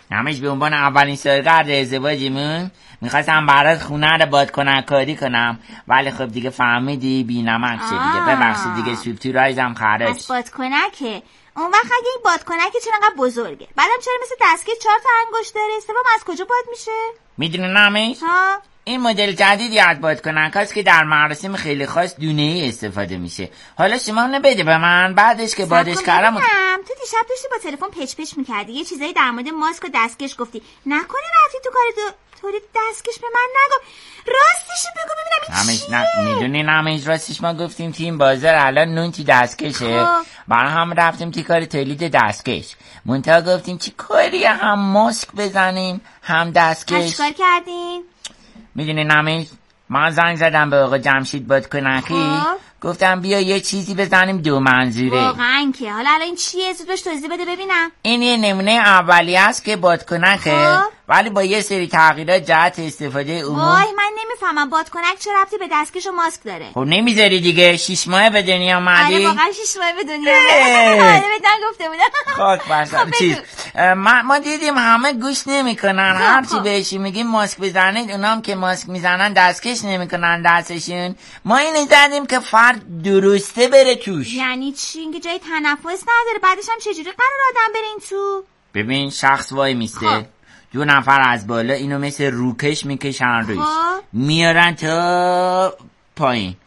همش به عنوان اولین سالگرد ازدواجمون میخواستم برات خونه رو بادکنکاری کنم، ولی خب دیگه فهمیدی بی نمک شد دیگه. ببخشید دیگه سوپتورایزم خرج. پس بادکنکه. اون وقت اگه این بادکنکه چرا انقدر بزرگه؟ بعدم چرا مثل دستگاه 4 تا انگشت داره؟ سوم از کجا باد میشه؟ میدونی نمیش؟ این مدل جدیدی از بادکنکاست که در مراسم خیلی خاص دونه‌ای استفاده میشه. حالا شما اونو بده به من، بعدش که بادش کردم. تو دیشب داشتی با تلفن پچ میکردی، یه چیزایی در مورد ماسک و دستکش گفتی. نکنه رفتی تو کار طوری دستکش به من نگو. راستش بگو ببینم این چیه؟ میدونی نمیش راستش ما گفتیم تیم بازار الان نون تی دستکشه. برای هم رفتیم تی کار تولید دستکش. منتها گفتیم چی کاری هم ماسک بزنیم هم دستکش. چیکار کردین؟ میدونی نمیش من زنگ زدم به آقا جمشید بادکنکی، گفتم بیا یه چیزی بزنیم دو منظوره. واقعا که حالا الان این چیه؟ زود باش توضیح بده ببینم. این یه نمونه اولی است که بادکنکه، ولی با یه سری تغییرات جهت استفاده عموم. وای من نمیفهمم بادکنک چه ربطی به دستکش و ماسک داره؟ خب نمیذاری دیگه 6 ماه به دنیا اومدی. آره واقعا 6 ماه به دنیا اومدی. آره بهتن گفته بودم. خاک بر سر چیز. ما دیدیم همه گوش نمیکنن. هر چی بهشون میگیم ماسک بزنید، اونام که ماسک میزنن دستکش نمیکنن دستشون. ما اینو زدیم که فرد درسته بره توش. یعنی چی؟ اینکه جای تنفس نداره؟ بعدش هم چجوری قرار آدم بره این تو؟ ببین شخص وای میسته، 2 نفر از بالا اینو مثل روکش میکشن روش، میارن تا پایین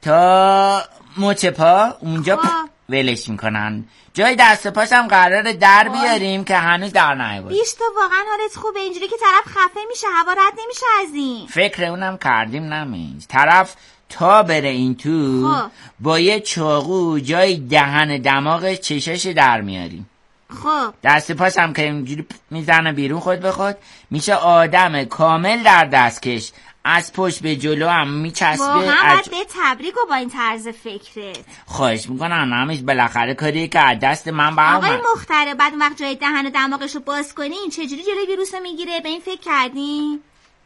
تا مچ پا، اونجا ولش میکنن. جای دست و پاش هم قراره در بیاریم که هنوز در نیاورد. بیش تو واقعا حالت خوبه اینجوری که طرف خفه میشه، هوا رد نمیشه از این. فکر اونم کردیم نمیز. طرف تا بره این تو با یه چاقو جای دهن دماغش چشاش در میاریم. خب دست پاش هم که اینجوری میزنه بیرون خود به خود، میشه آدم کامل در دستکش. از پشت به جلو هم میچسبه. واقعا باید به تبریک و با این طرز فکرت. خواهش میکنم نمیش، بالاخره کاریه که از دست من برام. آقای مختره بعد اون وقت جای دهن و دماغشو باز کنین چجوری جلوی ویروسو میگیره؟ به این فکر کردین؟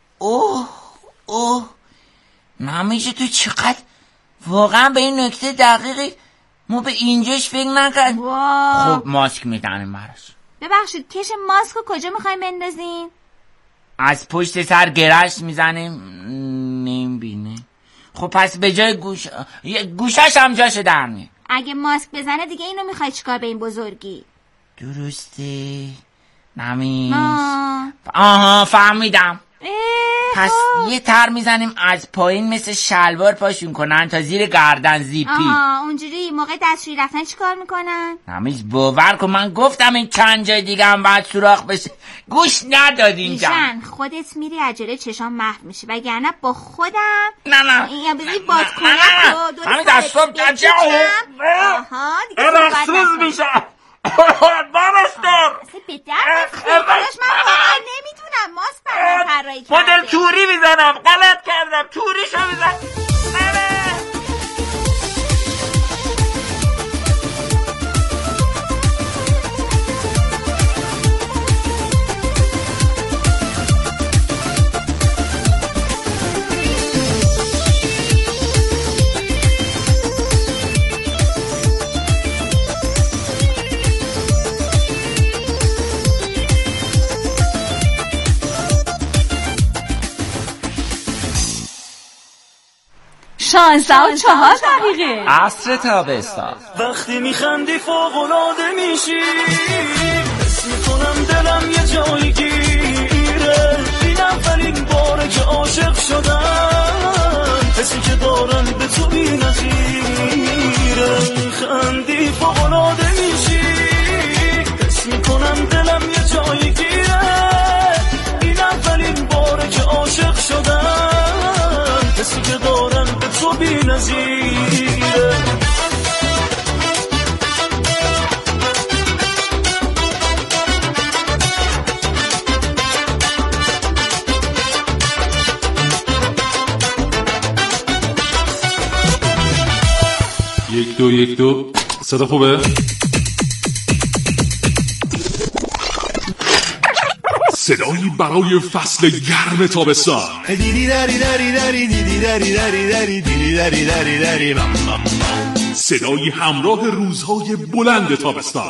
اوه نمیشه. تو چقدر واقعا به این نکته دقیقی ما به اینجاش فکر نکرد. خب ماسک میزنیم براش. ببخشید کش ماسک رو کجا میخوایم بندازین؟ از پشت سر گرش میزنیم نمیبینه. خب پس به جای گوشش هم جاشو در میه. اگه ماسک بزنه دیگه اینو میخوای چیکار به این بزرگی؟ درسته نمیش. آها فهمیدم. پس یه تر میزنیم از پایین مثل شلوار پاشون کنن تا زیر گردن زیپی. اونجوری موقع دستشویی رفتن چی کار میکنن؟ نمیز باور کن من گفتم این چند جای دیگه هم باید سوراخ بشه، گوش ندادین. ایشان خودت میری عجله چشام محو میشه وگرنه با خودم نه این بزنی بادکنک رو دور همین از صبح گجه دیگه رسوز میشه. بارستر به درد خودش من واقعا نمیتونم ماسک برام طراحی کردم. مدل توری میزنم، غلط کردم، توریشو میزنم. شانزده و 4 دقیقه عصر تابستان. وقتی میخندی فوق‌العاده میشی، حس میکنم دلم یه جایی گیره. این اولین باره که عاشق شدم، حسی که دارم به تو بی‌نظیره. میخندی فوق‌العاده میشی، حس میکنم دلم یه جایی گیره. این اولین باره که عاشق شدم، حسی که دارم به تو بی‌نظیره. یک دو صدا خوبه؟ صدایی برای فصل گرم تابستان. صدایی همراه روزهای بلند تابستان.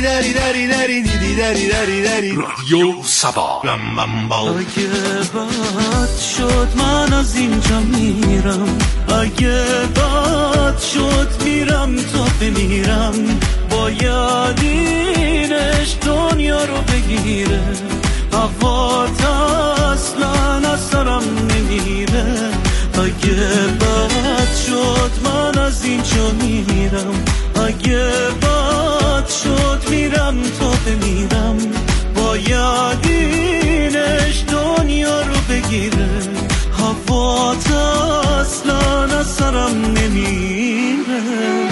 رادیو سبا. اگه بد شد من از اینجا میرم، اگه بد شد میرم تا بمیرم، باید اینش دنیا رو بگیره، هوات اصلا از سرم نمیره. اگه بد شد من از اینجا میرم، اگه بد شد میرم تا بمیرم، باید اینش دنیا رو بگیره، هوات اصلا از سرم نمیره.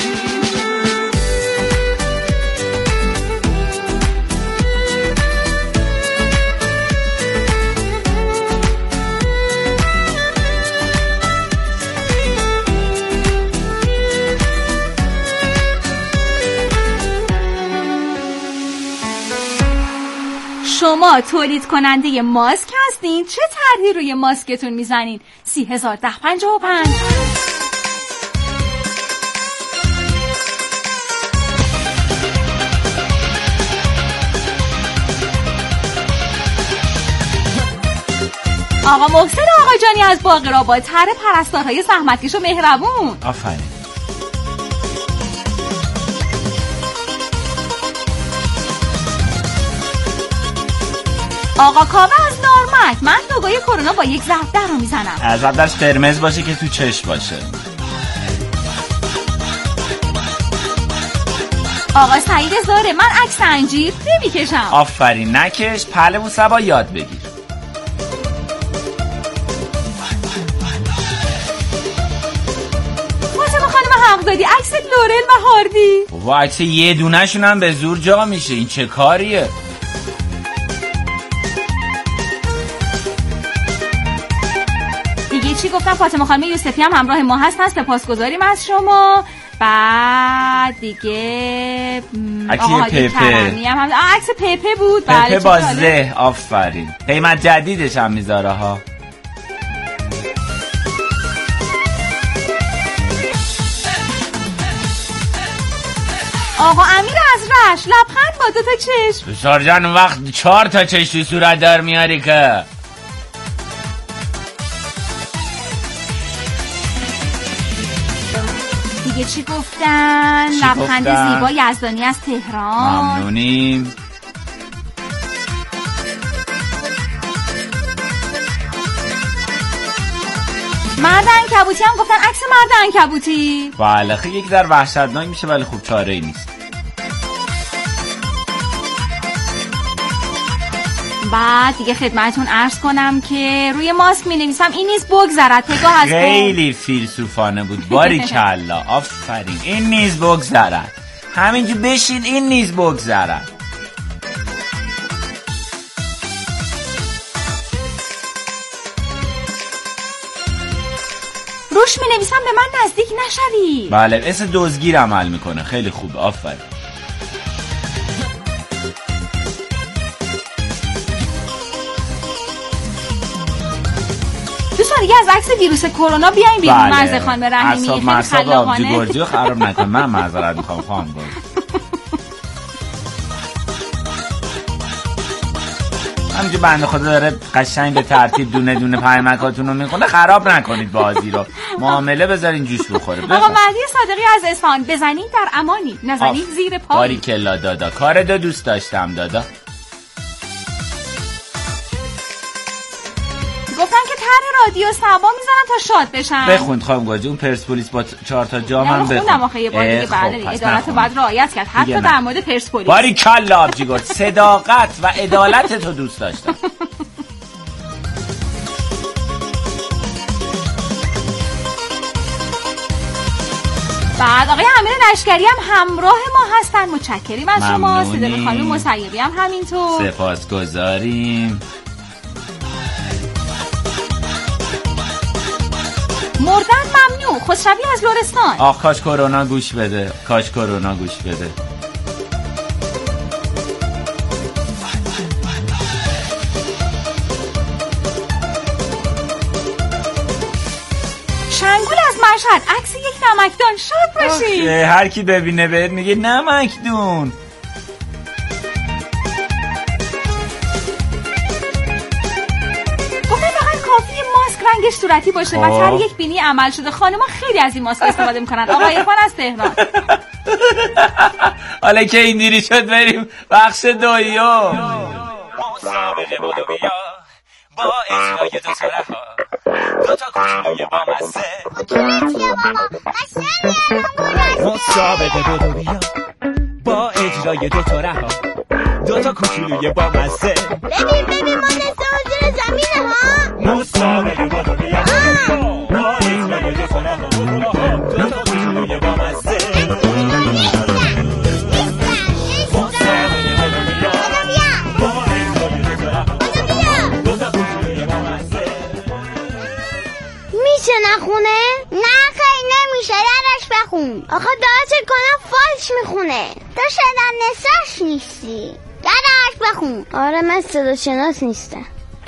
شما تولید کننده ماسک هستین؟ چه طرحی روی ماسکتون میزنین؟ 301055. آقا محسن آقاجانی از باقرآباد، طرح پرستارهای زحمتکش و مهربون. آفرین. آقا کاوه از نارمک، من لوگوی کرونا با یک ضرب در رو میزنم. ضرب درش قرمز باشه که تو چشم باشه. آقا سعید زاره، من عکس انجیر نمیکشم. آفرین، نکش، پهلو سبا یاد بگیر. فاطمه خانم حق دادی، عکس لورل و هاردی. و عکس یه دونه شون هم به زور جا میشه، این چه کاریه؟ چی گفتم؟ فاطمه خانم یوسفی هم همراه ما هستن، سپاسگزاریم از شما. بعد دیگه عکس پپه هم عکس پپه بود. پپه بازه. آفرین، قیمت جدیدش هم میذاره ها. آقا امیر از رش، لبخند با 2 تا چشم. بسار جان، وقت 4 تا چشم صورت دار میاری که. دیگه چی گفتن؟ لبخند زیبا یزدانی از تهران. ممنونیم. مرد عنکبوتی هم گفتن، عکس مرد عنکبوتی. بله، خیلی یک در وحشتناک میشه ولی خوب چاره ای نیست. بعد دیگه خدمتون عرض کنم که روی ماسک می نویسم این نیز بگذرد، پگاه از خیلی فیلسوفانه بود. باریکلا، آفرین. این نیز بگذرد، همینجور بشین، این نیز بگذرد. روش می نویسم به من نزدیک نشوی. بله، مثل دزدگیر عمل میکنه. خیلی خوب، آفرین. دوستان دیگه از عکس ویروس کرونا بیاین بیرون. بله. مرز خانم رحیمی خیلی خلاقانه. گرجی خراب نکن. من معذرت میخوام خانم گرجی. همینجور بنده خدا داره قشنگ به ترتیب دونه دونه پیامکاتون رو میخونه. خراب نکنید بازی رو، معامله بذارین جوش بخوره. آقا مهدی صادقی از اصفهان، بزنین در امانی، نزنین زیر پای. باریکلا دادا، کار دو دوست داشتم دادا. گفتن که طرح رادیو سبا میزنن تا شاد بشن. بخوند خانم گرجی، اون پرسپولیس با 4 تا جام هم بخوند. خوندم آخه یه بار دیگه. بله، عدالت رو باید رعایت کرد، حتی در مورد پرسپولیس. باریکلا آبجی گرد، صداقت و عدالت تو دوست داشتم. بعد آقای امیر لشکری هم همراه ما هستن، متشکریم از شما. صدق خانم مسیبی هم همینطور، سپاسگزاریم. مردن ممنوع، خسروی از لرستان. آخ کاش کرونا گوش بده، کاش کرونا گوش بده. شنگول از مشهد عکس یک نمکدان. شاد باشی. هر کی ببینه بهت میگه نمکدون. کافیه ماسک رنگش صورتی باشه و هر یک بینی عمل شده. خانم‌ها خیلی از این ماسک استفاده میکنن. آقای عرفان از تهران. حالا که اینجوری شد بریم بخش دویم. مسابقه بودو بیا با اجرای دو طرفا دو تا کوچولوی با مزه. مسابقه بودو بیا با اجرای دو طرفا دو تا کوچولوی با مزه. ببین ما دست حضور زمینه ها. مسابقه بودو بیا با اجرای دو طرفا دو تا کوچولوی با مزه. میشه نخونه؟ نه خیلی نمیشه. درش بخون. آخه داره کنم فالش میخونه. تو شدن نساش نیستی. درش بخون. آره من صدا شناس نیستم.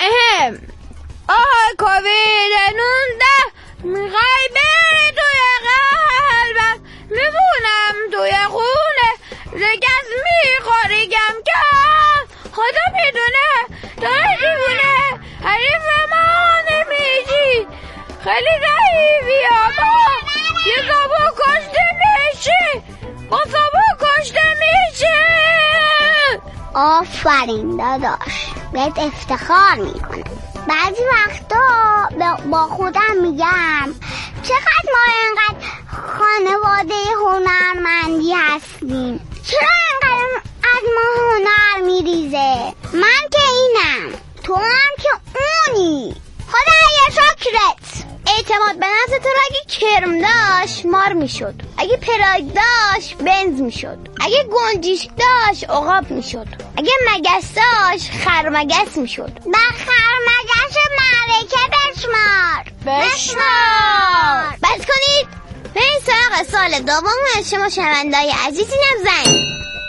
آهای کووید 19 میخوای بری توی قلبم میمونم توی خونه زگز میخوری گم کم خدا میدونه داره دیوونه حریف ما نمیشی خیلی ضعیفی اما یه زبا کشته میشی با زبا کشته میشی. آفرین داداش بهت افتخار میکنم. بعضی وقتا با خودم میگم چقدر ما اینقدر خانواده هنرمندی هستیم. چرا اینقدر از ما هنر میریزه؟ من که اینم تو هم که اونی. خدایا شکرت. اعتماد به نفس تو اگه کرم داشت مار میشد. اگه پراید داشت بنز میشد. اگه گنجیش داشت عقاب میشد. اگه مگس داشت خرمگس میشد. با خرمگس معرکه بشمار. بس کنید به این سراغ سال دوم شما شنونده‌های عزیزی نبزنید.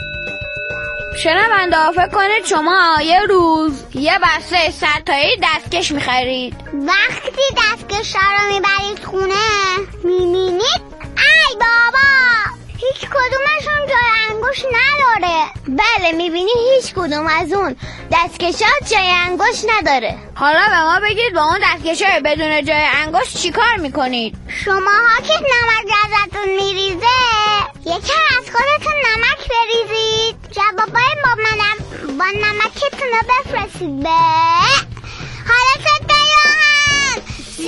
شنونده فکر کنید شما یه روز یه بسته 100 تایی دستکش میخرید. وقتی دستکش رو میبرید خونه میبینید ای بابا هیچ کدومشون جای انگوش نداره. بله میبینی هیچ کدوم از اون دستکشات جای انگوش نداره. حالا به ما بگید با اون دستکشای بدون جای انگوش چی کار میکنید؟ شماها که نمک ازتون میریزه یکم از خودتون نمک بریزید. جوابای با نمکتون رو بفرستید به حالا صدایان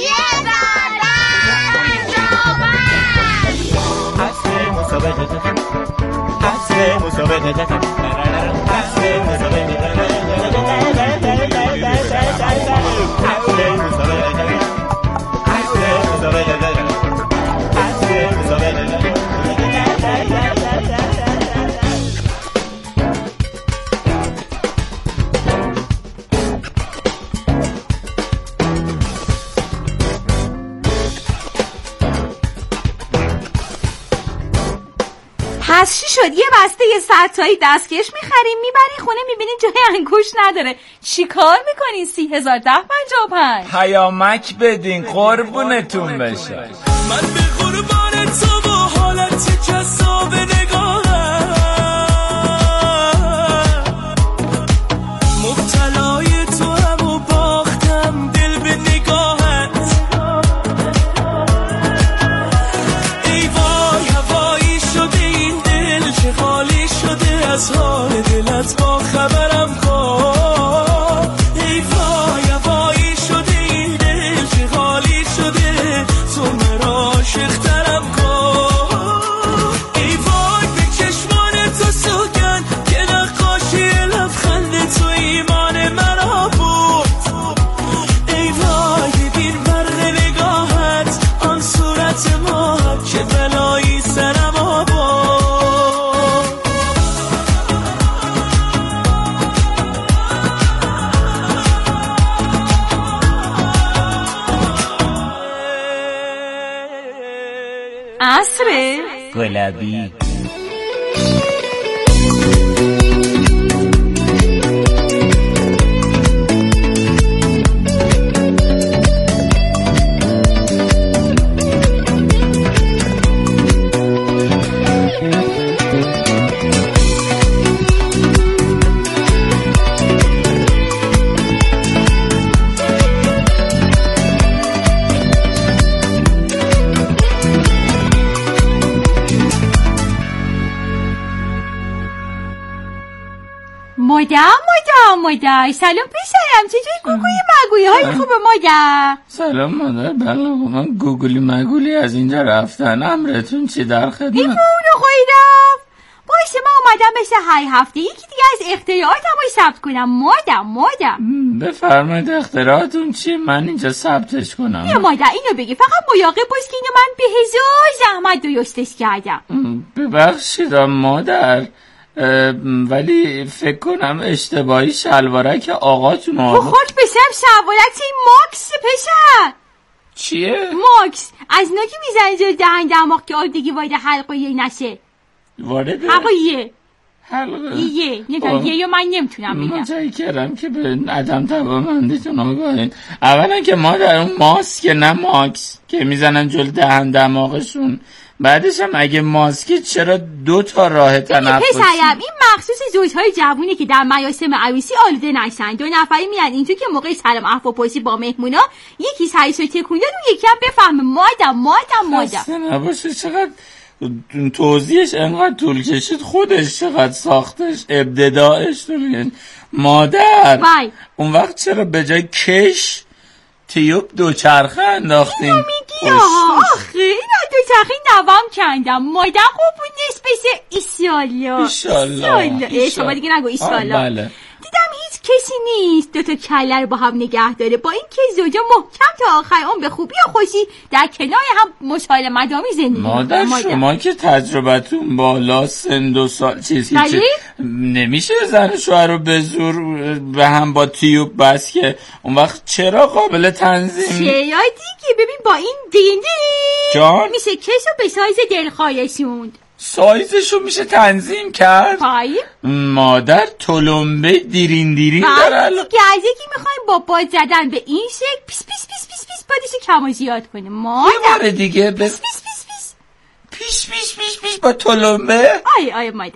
3 پس چی شد؟ یه بسته 100 تایی دستکش میخریم میبری خونه میبینی جای انگوش نداره، چی کار میکنین؟ 30,1055 پیامک بدین قربونتون بشه. من به قربان تو با حالت جذاب نگاهم مبتلای تو هم و باختم دل به نگاهت. ای وای هوایی شده این دل چه خالی شده از حال دلت با خبرم کن. ای وای هوایی شده این دل چه خالی شده تو مرا عاشق‌ترم کن. ای وای به چشمان تو سوگن که نقاشی لبخند تو ایمان مرا بود. ای وای ببین برق نگاهت آن صورت ما که بلایی سرم آباد. عصره گلابی سلام مادر. سلام پسرم، چجوری گوگولی مگولی های خوبه مادر؟ سلام مادر. بله من گوگلی مگولی از اینجا رفتن. امرتون چی در خدمت؟ این مونو خویدم باشه، ما اومدم مثل هر هفته یکی دیگه از اختراعاتم رو ثبت کنم. مادر بفرمایید اختراعاتون چیه؟ من اینجا ثبتش کنم. یا مادر اینو بگی، فقط مراقب باش که اینو من به هزار زحمت درستش کردم. ببخشید مادر، ولی فکر کنم اشتباهی شلوارک آقاتون تو خود بسرم شلوارک این ماکس پسر. چیه؟ ماکس از اینا که میزنی جلو دهن دماغ که آلودگی وارد حلقه نشه. وارد حلقه حلقه یه من نمیتونم بگم. متشکرم که به عدم توانمندیتون آگاهین. اولا که ما در اون ماسک نه ماکس که میزنن جلو دهن دماغشون، بعدش هم اگه ماسکی چرا 2 تا راه تنفسی؟ پسرم این مخصوص زوجهای جوونی که در مراسم عروسی آلوده نشن. 2 نفری میان اینجا که موقع سلام احوالپرسی با مهمونا یکی سرشو تکون داد اون یکی هم بفهمه مادر. خسته نباشه. چقدر توضیحش انقدر طول کشید، خودش چقدر ساختش ابتداعش طول. مادر اون وقت چرا به جای کش تیوب 2 چرخه انداختین؟ اینو میگی آخه اینا 2 چرخه نوام کندم. مادر خوب نیست بشه ایشالله. شما دیگه نگو ایشالله. بله. دیدم هیچ کسی نیست 2 تا کله رو با هم نگه داره، با این که زوجا محکم تا آخر اون به خوبی و خوشی در کنار هم مشاله مدامی زندگی. مادر شما که تجربتون بالا، سن 2 سال چیزی نمیشه زن شوهر رو به زور به هم با تیوب بس که اون وقت چرا قابل تنظیم؟ چرا دیگه ببین با این جان میشه کشو به سایز دلخواهشوند. سایزشو میشه تنظیم کرد؟ مادر تلمبه دیرین داره. دیگه از یکی میخوایم با باد زدن به این شکل پیس پیس پیس پیس پیس بادشو کم و زیاد کنه. مادر یه بار دیگه پیس با تلمبه. آیه مادر.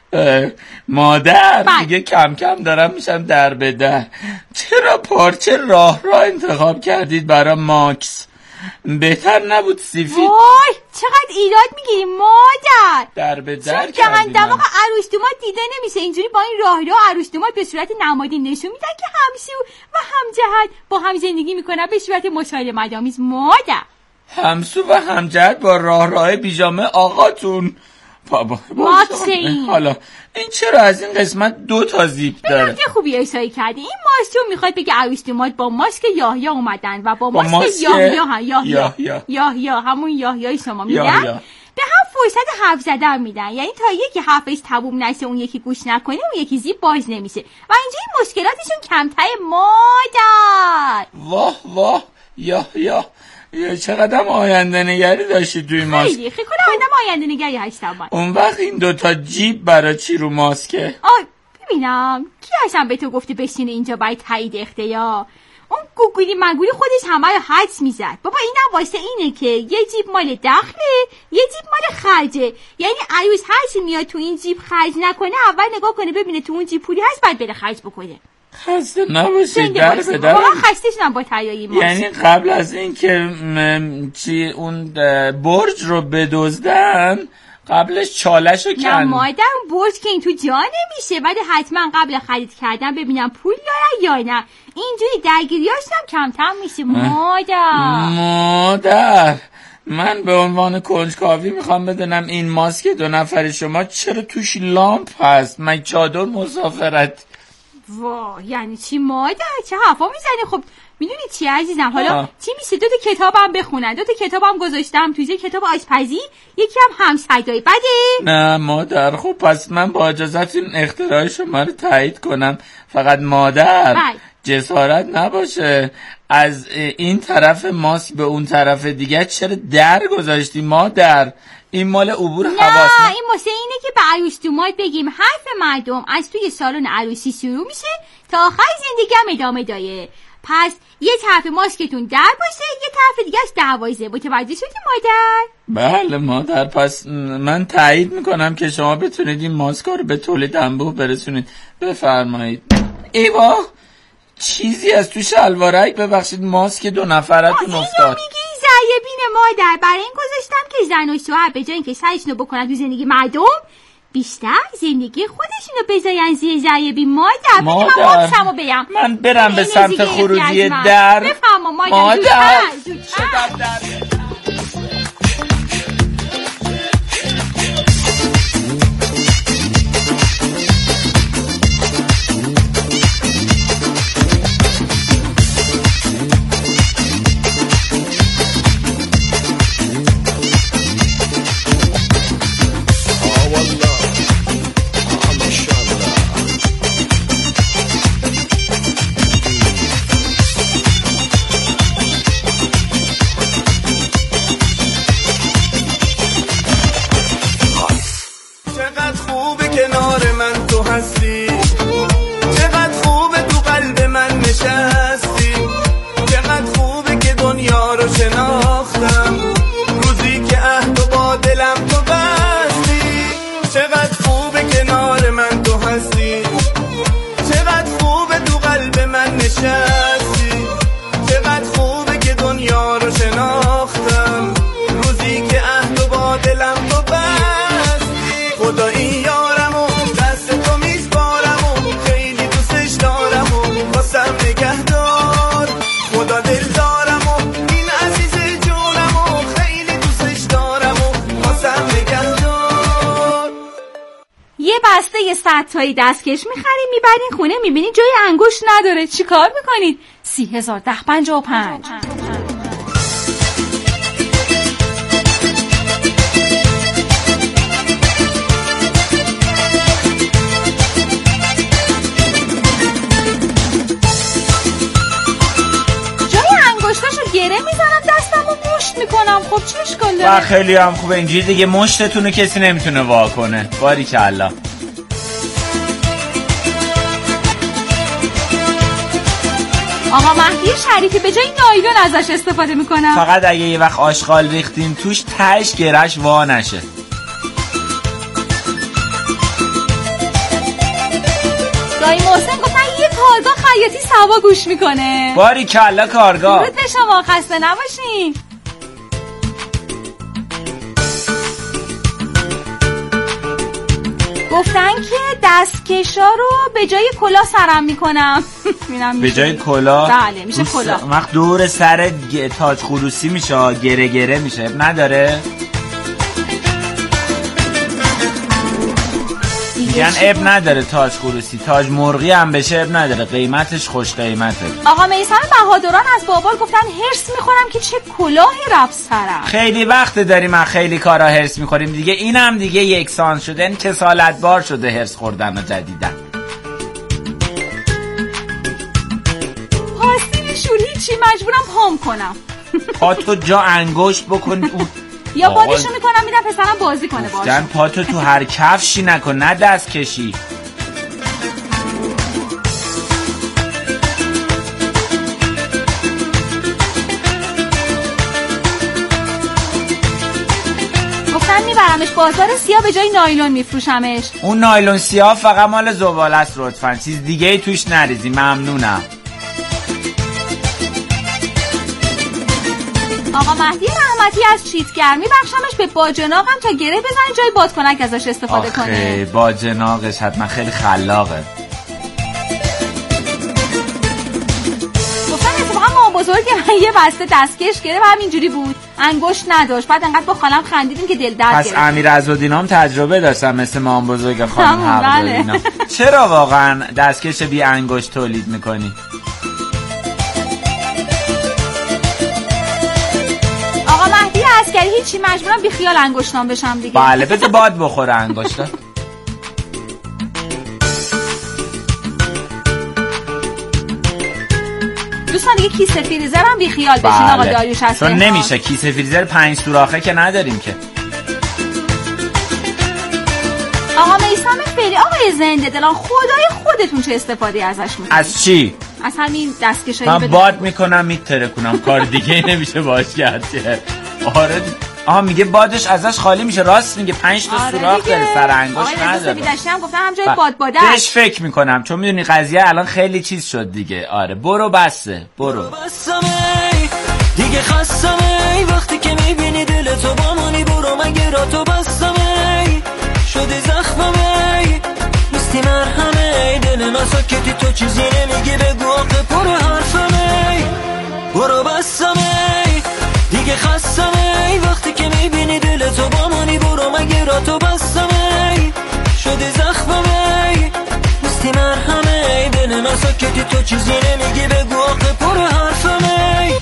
مادر دیگه کم کم دارم میشم در به در. چرا پارچه راه انتخاب کردید برای ماکس؟ بهتر نبود سیفید؟ وای چقدر ایراد میگیری مادر. در به در کردی. چون دماغ عروس دومات دیده نمیشه. اینجوری با این راه عروس دومات به صورت نمادی نشون میدن که همسو و همجهت با هم زندگی میکنن به صورت مسائل مدامیز. مادر همسو و همجهت با راه بیجامه آقاتون. بابا حالا این چرا از این قسمت 2 تا زیپ داره؟ چه خوبی اشاره کردی. این ماسک میخواد بگه عروس‌داماد با ماسک یاهیا اومدن و با ماسک یاهیا همون یاهیای شما میگن به هم فرصت حرف زدن میدن. یعنی تا یکی حرفش تموم نشه اون یکی گوش نکنه اون یکی زیپ باز نمیشه و اینجوری مشکلاتشون کمتر. مادر واه چقدر آینده نگری داشتی توی ماسک. خیلی کنم آینده نگری هستم من. اون وقت این 2 تا جیب برای چی رو ماسکه؟ ببینم کی اصلا به تو گفته بشینه اینجا برای تایید اختیار؟ اون گوگلی مگولی خودش همه رو حدس میزد. بابا اینم واسه اینه که یه جیب مال دخله یه جیب مال خرجه. یعنی عروس هرچی میاد تو این جیب خرج نکنه اول نگاه کنه ببینه تو اون جیب پولی هست بعد بره خرج بکنه. خسته نباشید در بدر. واقعا خسته شدم با تیاری ماست. یعنی قبل از این که اون برج رو بدزدن قبلش چالشو کن. نه مادر برج که این تو جا نمیشه، ولی حتما قبل خرید کردن ببینم پول دارن یا نه. اینجوری درگیریاشم کمتر میشه. مادر من به عنوان کنجکاوی میخوام بدونم این ماسک 2 نفر شما چرا توش لامپ هست؟ من چادر مسافرت. واه یعنی چی مادر؟ چه حرفا میزنی؟ خب میدونی چی عزیزم حالا چی میشه 2 تا کتابم بخونن. 2 تا کتابم گذاشتم توی کتاب آشپزی یکی هم همسایه‌ای بده. نه مادر خب پس من با اجازهتون اختراع شما رو تایید کنم. فقط مادر جسارت نباشه از این طرف ماسک به اون طرف دیگه چرا در گذاشتی مادر؟ این مال عبور حواس. نه این واسه اینه که به عروس‌داماد بگیم حرف مردم از توی سالن عروسی شروع میشه تا آخر زندگی هم ادامه داره. پس یه طرف ماسکتون در باشه یه طرف دیگهش دروازه. متوجه شدی مادر؟ بله مادر. پس من تایید میکنم که شما بتونید این ماسکا رو به تولید انبوه برسونید. بفرمایید. ایوا چیزی از تو شلوارک ببخشید ماسک 2 نفرتون افتاد. زایبین مادر برای این گذاشتم که زن و شوهر به جای اینکه سرشونو بکنن تو زندگی مردم بیشتر زندگی خودشونو بذارن زیر ذره بی. مادر مامانشمو بگم من برم به سمت خروجی در. بفرما مادر. بسته 100 تایی دستکش میخرین میبرین خونه میبینین جای انگشت نداره. چی کار میکنید؟ 30,1055. جای انگشتاشو گره میزنم دستمو مشت میکنم. خب چه اشکال داره؟ و خیلی هم خوبه اینجوری دیگه مشتتونو کسی نمیتونه وا کنه. باریکالله. آقا مهدی شریفی به جای نایلون ازش استفاده میکنم. فقط اگه یه وقت آشغال ریختین توش تهش گرش وا نشه. دایی محسن گفتن یه کارگاه خیاطی سوا گوش میکنه. باریکالله کارگاه. درود به شما، خسته نباشین. گفتن که دستکشا رو به جای کلاه سرم میکنم. به جای کلاه؟ بله میشه کلاه. وقت دور سر تاج خروسی میشه، گره گره میشه. نداره؟ میگن اب نداره تاج خروسی. تاج مرغی هم بشه اب نداره، قیمتش خوش قیمته. آقا میثم بهادران از بابال گفتن هرس میخورم که چه کلاهی رفت سرم. خیلی وقت داریم من خیلی کارا هرس میخوریم دیگه. اینم دیگه یکسان شده، این کسالت بار شده هرس خوردن و جدیدن. پاستیل شور هیچی، مجبورم پام کنم. پاتو جا انگشت بکن اون یا بادشو میکنم میدم پسرم بازی کنه باشه. جن پاتو تو هر کفشی نکن، نه دست کشی. گفتن میبرمش بازار سیاه به جای نایلون میفروشمش. اون نایلون سیاه فقط مال زباله است لطفاً، چیز دیگه ای توش نریزی، ممنونم. آقا مهدی رحمتی از چیتگر میبخشمش به باجناقم تا گره بزنه جای بادکنک ازش استفاده کنه. باجناقش حتما خیلی خلاقه. گفتن اتفاقا مامان بزرگ من یه بسته دستکش گرفت همینجوری بود، انگشت نداشت. بعد انقدر با خالم خندیدیم که دل درد گرفت. پس امیر عزالدینام تجربه داشتن مثل مامان بزرگ خانم حق. چرا واقعا دستکش بی انگشت تولید میکنی؟ عسکری هیچی، مجبورم بی خیال انگشتام بشم دیگه. بله بده باد بخوره انگشتا. دوستان دیگه کیسه فریزرم بی خیال بشین. آقا داریوش هست چون نمیشه کیسه فریزر 5 سوراخه که نداریم که. آقا میثم فعلی آقای زنده دلان خدای خودتون چه استفاده ازش میکنید؟ از چی؟ از همین دستکشایی. من باد میکنم میتره کنم، کار دیگه نمیشه باش کرد. آره میگه بادش ازش خالی میشه. راست میگه 5 تا سوراخ داره سر انگشت نداره. داشتم گفتم هم جای باد باده بهش فکر میکنم چون میدونی قضیه الان خیلی چیز شد دیگه. آره برو بسه برو. دیگه خستم وقتی که میبینی دل تو با منی، برو مگه را تو بستم شده شده زخممی نیستی مرهمی دل ناساکتی تو چیزی نمیگی بگو آقه پر حرفمی برو بستمی دیگه خستمی وقتی که میبینی دل تو با منی برو مگه را تو بستمی شده زخممی نیستی مرهمی دل ناساکتی تو چیزی نمیگی بگو آقه پر حرفمی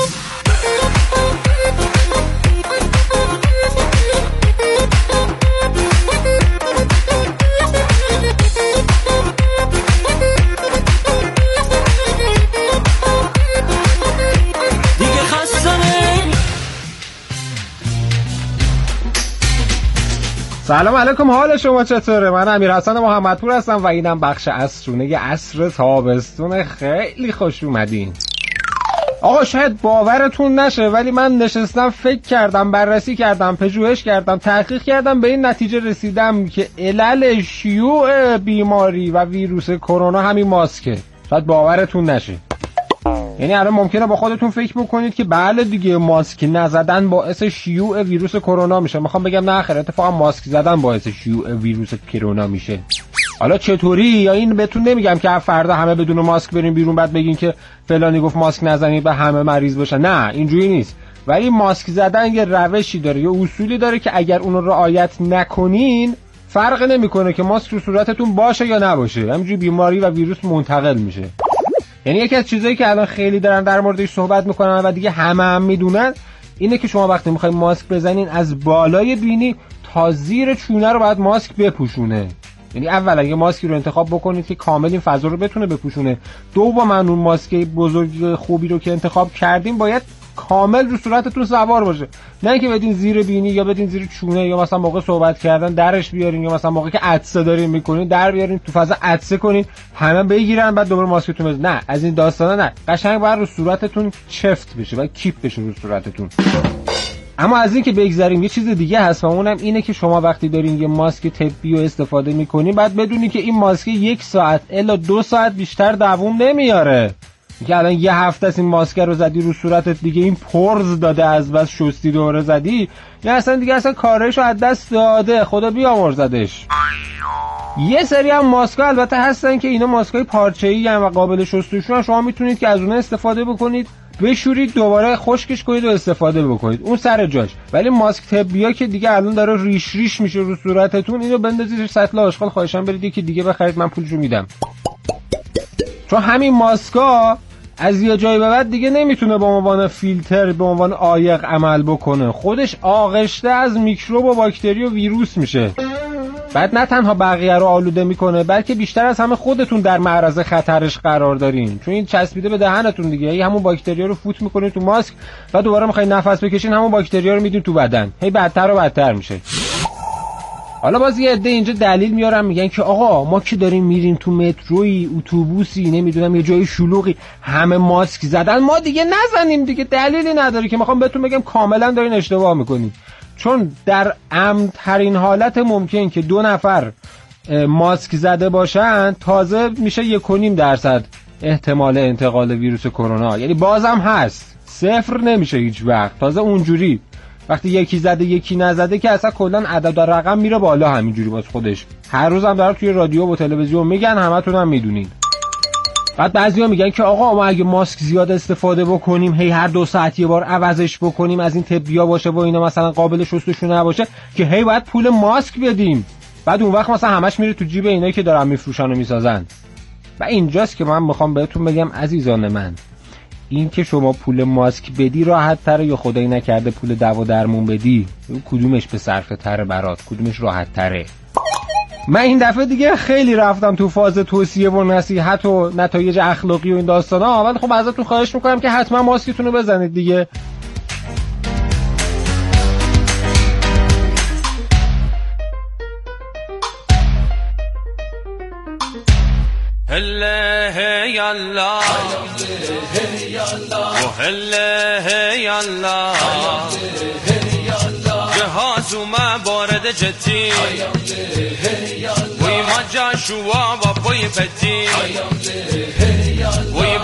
سلام علیکم، حال شما چطوره؟ من امیرحسن محمدپور هستم و اینم بخش عصرونه عصر تابستون. خیلی خوش اومدین. آقا شاید باورتون نشه ولی من نشستم فکر کردم، بررسی کردم، پژوهش کردم، تحقیق کردم، به این نتیجه رسیدم که علل شیوع بیماری و ویروس کرونا همین ماسکه. شاید باورتون نشه. یعنی الان ممکنه با خودتون فکر بکنید که بله دیگه ماسک نزدن باعث شیوع ویروس کرونا میشه. میخوام بگم نه خیر، اتفاقا ماسک زدن باعث شیوع ویروس کرونا میشه. حالا چطوری؟ یا این بهتون نمیگم که فردا همه بدون ماسک بریم بیرون بعد بگین که فلانی گفت ماسک نزنید و همه مریض بشن. نه اینجوری نیست. ولی ماسک زدن یه روشی داره، یه اصولی داره که اگر اون رو رعایت نکنین فرق نمیکنه که ماسک رو صورتتون باشه یا نباشه، همینجوری بیماری و ویروس منتقل میشه. یعنی یکی از چیزایی که الان خیلی دارن در موردش صحبت میکنن و دیگه همه میدونن اینه که شما وقتی میخواید ماسک بزنین از بالای بینی تا زیر چونه رو باید ماسک بپوشونه. یعنی اولا یه ماسکی رو انتخاب بکنید که کامل این فضا رو بتونه بپوشونه. دوما اون ماسک بزرگ خوبی رو که انتخاب کردیم باید کامل رو صورتتون سوار باشه، نه اینکه بدین زیر بینی یا بدین زیر چونه یا مثلا موقع صحبت کردن درش بیارین یا مثلا موقعی که عطسه دارین میکنین در بیارین تو فضا عطسه کنین همه بگیرن بعد دوباره ماسکتون بزنین. نه از این داستانا نه، قشنگ باید رو صورتتون چفت بشه و کیپ بشه رو صورتتون. اما از این که بگذاریم یه چیز دیگه هست و اونم اینه که شما وقتی دارین یه ماسک طبی رو استفاده میکنین بعد بدونی که این ماسک 1 ساعت الا 2 ساعت بیشتر دوام نمیاره. که الان یه هفته از این ماسک رو زدی رو صورتت دیگه این پرز داده از بس شستی دوره زدی یا اصلا کارش رو از دست داده، خدا بیامرزدش. یه سری هم ماسک‌ها البته هستن که اینا ماسک‌های پارچه‌ای و قابل شستشو، شما میتونید که از اون استفاده بکنید، بشورید دوباره خشکش کنید و استفاده بکنید، اون سر جاش. ولی ماسک طبی‌ها که دیگه الان داره ریش میشه رو صورتتون، اینو بندازید سطل آشغال، خواهشام برید یکی دیگه بخرید، من پولشو میدم. چون همین ماسکا از یه جایی به بعد دیگه نمیتونه به عنوان فیلتر، به عنوان عایق عمل بکنه، خودش آغشته از میکروب و باکتری و ویروس میشه. بعد نه تنها بقیه رو آلوده میکنه بلکه بیشتر از همه خودتون در معرض خطرش قرار دارین، چون این چسبیده به دهنتون دیگه. هی همون باکتریا رو فوت میکنین تو ماسک و دوباره میخواین نفس بکشین همون باکتریا رو میدین تو بدن، هی بدتر و بدتر میشه. حالا باز یه عده اینجا دلیل میارن میگن که آقا ما که داریم میریم تو متروی، اتوبوسی، نمیدونم یه جای شلوغی همه ماسک زدن ما دیگه نزنیم دیگه. دلیلی نداره که میخوام بهتون بگم کاملا دارین اشتباه میکنین. چون در امن ترین حالت ممکن که 2 نفر ماسک زده باشن تازه میشه 1.5% احتمال انتقال ویروس کرونا. یعنی بازم هست، 0 نمیشه هیچ وقت. تازه اونجوری وقتی یکی زده یکی نزده که اصلا کلا عدد و رقم میره بالا همینجوری باز خودش. هر روز هم داره توی رادیو و تلویزیون میگن، همتون هم میدونین. بعد بعضیا میگن که آقا ما اگه ماسک زیاد استفاده بکنیم، هی هر 2 ساعت یه بار عوضش بکنیم، از این طبیا باشه و اینا مثلا قابل شستشو نباشه که هی باید پول ماسک بدیم. بعد اون وقت مثلا همش میره تو جیب اینایی که دارن میفروشن و میسازن. و اینجاست که من میخوام بهتون بگم عزیزان من، این که شما پول ماسک بدی راحت تره یا خدایی نکرده پول دوا درمون بدی، کدومش به صرفه تره برات، کدومش راحت تره؟ من این دفعه دیگه خیلی رفتم تو فاز توصیه و نصیحت و نتایج اخلاقی و این داستانا، ولی خب ازتون خواهش میکنم که حتما ماسکتون رو بزنید دیگه. هله هی الله و هله هی الله جهاز اومد وارد جتی وی ما جاشوا و پای پتی وی